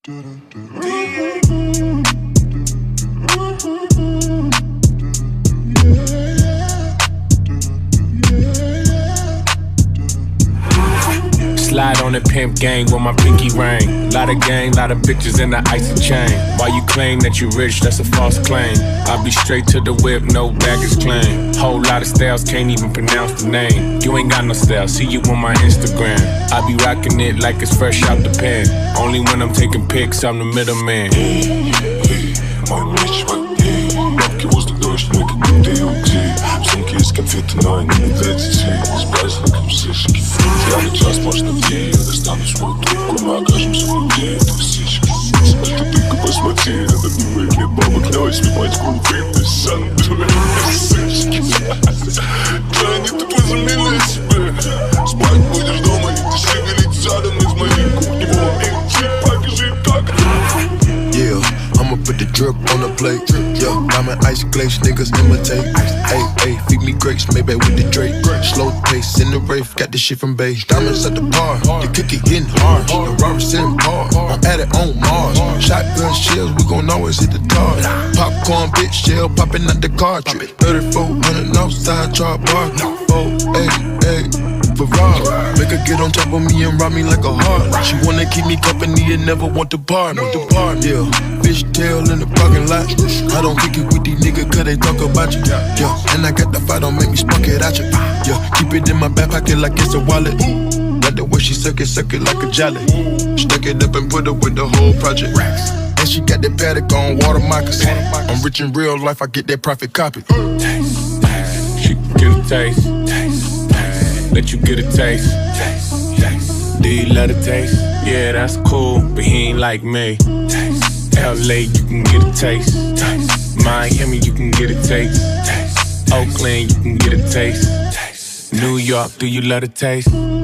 Slide on the pimp gang with my pinky ring. Lot of gang, lot of bitches in the icy chain. While you claim that you rich, that's a false claim. I'll be straight to the whip, no baggage claim. Whole lot of styles, can't even pronounce the name. You ain't got no style, see you on my Instagram. I be rocking it like it's fresh out the pen. Only when I'm taking pics, I'm the middleman. Мой меч в огне, бабки воздух, дождь, мы как будто угли. В сумке есть конфеты, но они не для детей. С праздником слышки, я на час, может, на день. Я достану свою трубку, мы окажемся внутри этой всечки. Ты только посмотри, надо милые мне бабок. Давай снимать круты, ты сам дурак, сычки. Да, они тут возомнили себе. Спать будешь дома, и ты шевелить задом из моей кухни. Покажи, как. Yeah, I'ma put the drip on the plate. Yeah, diamond ice glaze, niggas imitate. Hey, hey, feed me grapes, maybe with the Drake. Slow pace in the rave, got this shit from base. Diamonds at the bar, the cookie getting hard. The Robert sitting hard, I'm at it on Mars. Shotgun shells, we gon' always hit the tar. Popcorn, bitch, shell popping out the cartridge. 3400 outside, char bar. Oh, hey, hey. Ferrari. Make her get on top of me and rob me like a heart. She wanna keep me company and never want to part. Yeah, fish tail in the parking lot. I don't kick it with these niggas cause they talk about you. Yeah, and I got the fight, don't make me spark it at you. Yeah, keep it in my back pocket like it's a wallet. Like the way she suck it like a jelly. Stuck it up and put up with the whole project. And she got that paddock on water moccasins. I'm rich in real life, I get that profit copy. Taste, she can get a taste. Let you get a taste. Do you love the taste? Yeah, that's cool, but he ain't like me. LA, you can get a taste. Miami, you can get a taste. Oakland, you can get a taste. New York, do you love the taste?